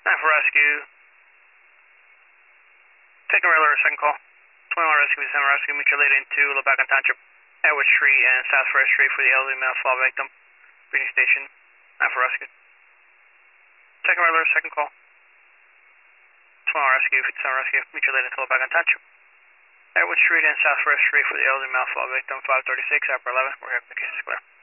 for rescue. Taking regular second call. 21 rescue, December rescue, meet your lady into Lebacan Township, Edward Street and South First Street for the elderly male fall victim. Breeding station. 9 for rescue. Taking regular second call. 21 rescue, 57 rescue, meet your lady into Lebacan Township, Edward Street and South First Street for the elderly male fall victim. 536, Upper 11. We're here. The case is clear.